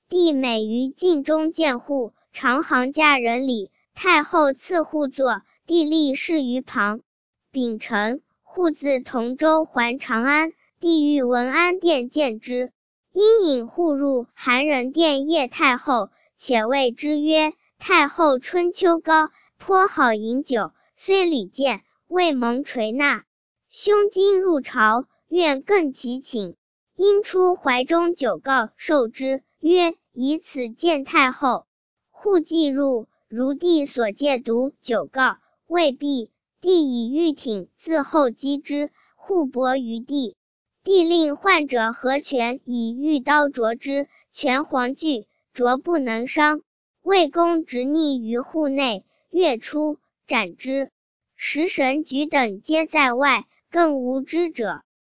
帝每于禁中见户，常行驾人礼。太后赐户坐，帝立侍于旁。丙辰，户自同州还长安，帝欲文安殿见之，因引户入含仁殿谒太后，且谓之曰：太后春秋高，颇好饮酒，虽屡见，未蒙垂纳。兄今入朝，愿更其请。因出怀中酒告受之，曰：以此见太后。户既入，如帝所戒毒酒告，未毕，帝以玉挺自后击之，户搏于地。帝令患者合拳以玉刀斫之，拳黄具，斫不能伤。魏公执逆于户内，跃出，斩之。食神举等皆在外，更无知者。